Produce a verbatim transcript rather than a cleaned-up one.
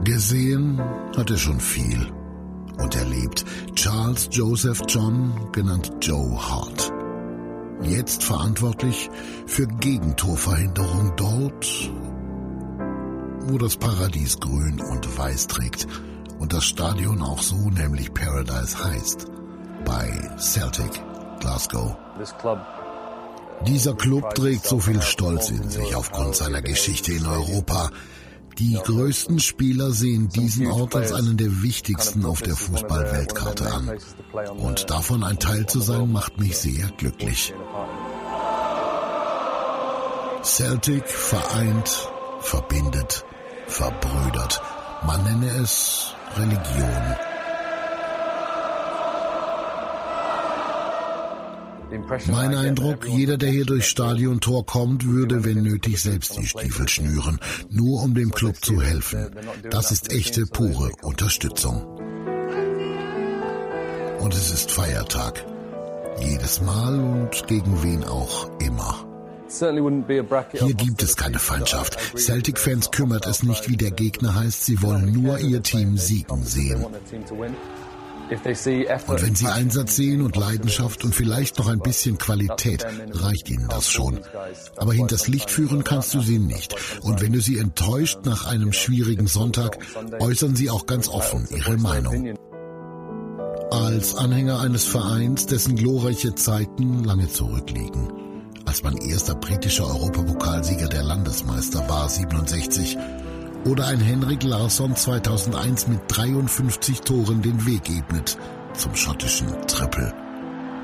Gesehen hat er schon viel und erlebt. Charles Joseph John, genannt Joe Hart. Jetzt verantwortlich für Gegentorverhinderung dort, wo das Paradies grün und weiß trägt und das Stadion auch so, nämlich Paradise heißt, bei Celtic Glasgow. Dieser Club trägt so viel Stolz in sich aufgrund seiner Geschichte in Europa. Die größten Spieler sehen diesen Ort als einen der wichtigsten auf der Fußball-Weltkarte an. Und davon ein Teil zu sein, macht mich sehr glücklich. Celtic vereint, verbindet, verbrüdert. Man nenne es Religion. Mein Eindruck, jeder, der hier durchs Stadiontor kommt, würde, wenn nötig, selbst die Stiefel schnüren, nur um dem Club zu helfen. Das ist echte, pure Unterstützung. Und es ist Feiertag. Jedes Mal und gegen wen auch immer. Hier gibt es keine Feindschaft. Celtic-Fans kümmert es nicht, wie der Gegner heißt. Sie wollen nur ihr Team siegen sehen. Und wenn sie Einsatz sehen und Leidenschaft und vielleicht noch ein bisschen Qualität, reicht ihnen das schon. Aber hinters Licht führen kannst du sie nicht. Und wenn du sie enttäuscht nach einem schwierigen Sonntag, äußern sie auch ganz offen ihre Meinung. Als Anhänger eines Vereins, dessen glorreiche Zeiten lange zurückliegen, als man erster britischer Europapokalsieger der Landesmeister war, siebenundsechzig, oder ein Henrik Larsson zweitausendeins mit dreiundfünfzig Toren den Weg ebnet zum schottischen Triple.